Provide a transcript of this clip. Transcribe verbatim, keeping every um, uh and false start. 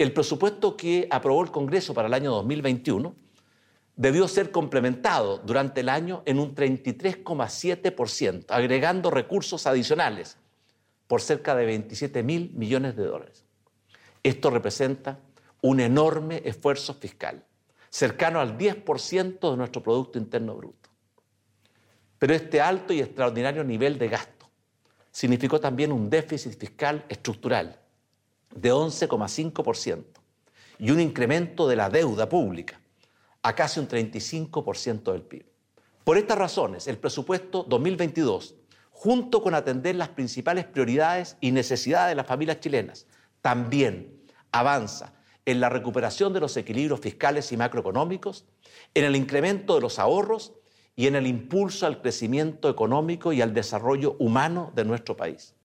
El presupuesto que aprobó el Congreso para el año dos mil veintiuno debió ser complementado durante el año en un treinta y tres coma siete por ciento, agregando recursos adicionales por cerca de veintisiete mil millones de dólares. Esto representa un enorme esfuerzo fiscal, cercano al diez por ciento de nuestro Producto Interno Bruto. Pero este alto y extraordinario nivel de gasto significó también un déficit fiscal estructural de once coma cinco por ciento y un incremento de la deuda pública a casi un treinta y cinco por ciento del P I B. Por estas razones, el presupuesto dos mil veintidós, junto con atender las principales prioridades y necesidades de las familias chilenas, también avanza en la recuperación de los equilibrios fiscales y macroeconómicos, en el incremento de los ahorros y en el impulso al crecimiento económico y al desarrollo humano de nuestro país.